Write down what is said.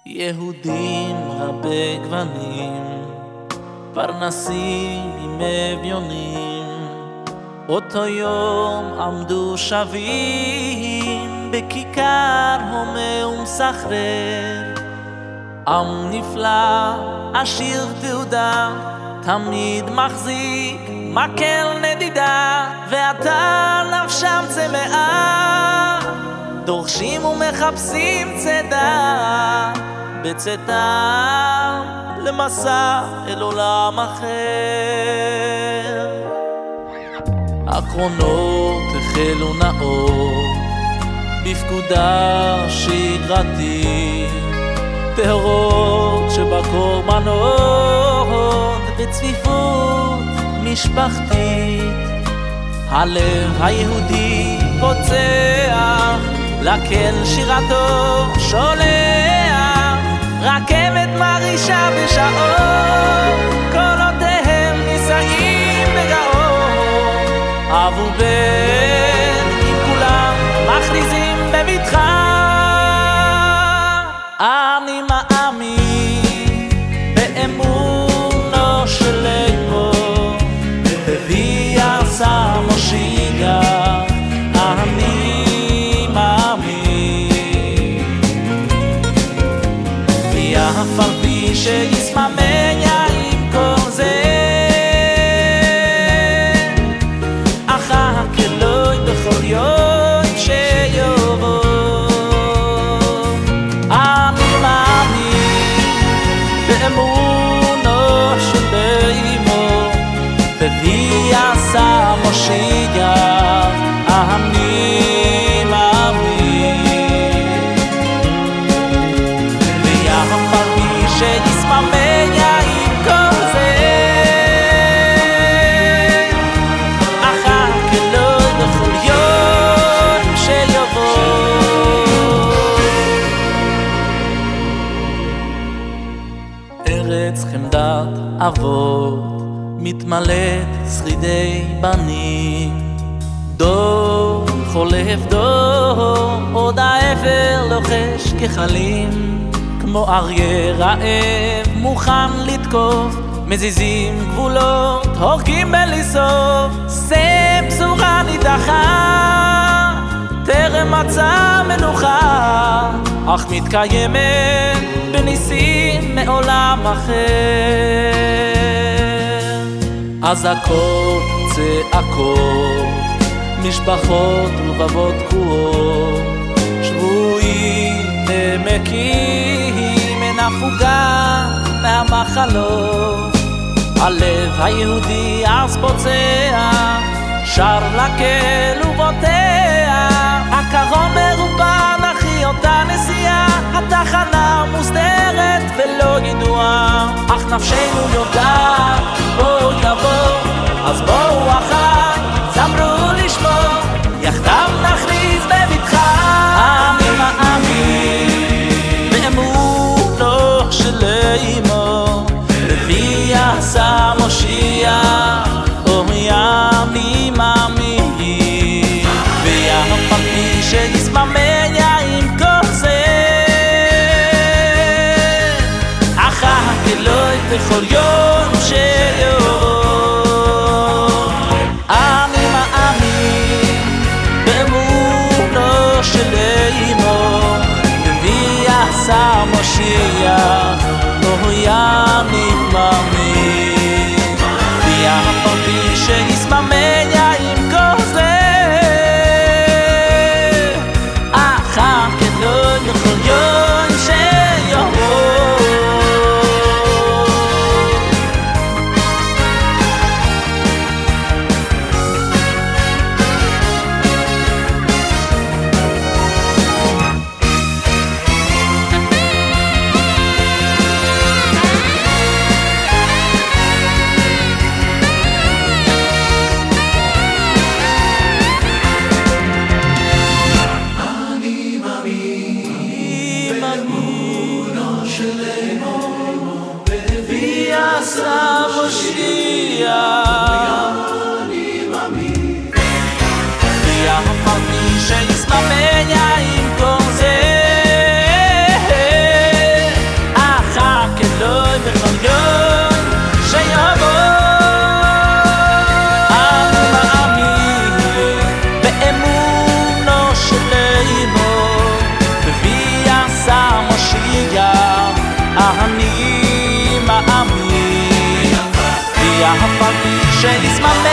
יהודים רבי גוונים, פרנסים עם אביונים, אותו יום עמדו שווים בכיכר הומה ומסחרר. עם נפלא, עשיר תעודה, תמיד מחזיק מקל נדידה, ועתה נפשם צמאה, דורשים ומחפשים צדה, בצאתם למסע אל עולם אחר. הקרונות החלו נאות בפקודה שגרתית, טהרות שבקורבנות בצפיפות משפחתית. הלב היהודי פוצח, לקהל שירתו שולח, רכבת מרעישה בשעות, קולותיהם נישאים בגאות. אב ובן עם כולם מכריזים בבטחה, אני מאמין באמונו של אמו, בבי עשה מושיע, אני מאמין. ואף על פי שיסממיה עם כל זה, אחר כלוי בכל יום שיבוא. באמונו של אמו, בבי עשה מושיע, אני מאמין. ואף על פי שיסממיה עם כל זה, אחר כלוי בכל יום שיבוא. ארץ חמדת אבות מתמלאת שרידי בנים, דור חולף דור, עוד האפר לוחש כחלים, כמו אריה רעב מוכן לתקוף, מזיזים גבולות הורגים בלי סוף. זה בשורה נידחה טרם מצא מנוחה, אך מתקיימת בניסים מעולם אחר. אזעקות, צעקות, משפחות ובבות תקועות, שבויים נמקים, אין הפוגה מהמחלות. הלב היהודי אז פוצע, שר לקהל ובוטח, הקרון מרובן אחי אותה נסיעה, התחנה מוסתרת ולא ידועה, אך נפשנו יודעת בוא יבוא. אז בואו אחי זמרו לשמור, יחדיו נכריז בבטחה, אני מאמין באמונו של אמו, בבי עשה מושיע, אני מאמין. ואף על פי שיסממיה עם כל זה, אחר כלוי בכל יום שיבוא. אני מאמין באמונו של אמו, בבי עשה מושיע, אני מאמין. ואף על פי שיסממיה עם כל זה, אחר כלוי בכל יום שיבוא. שנשמח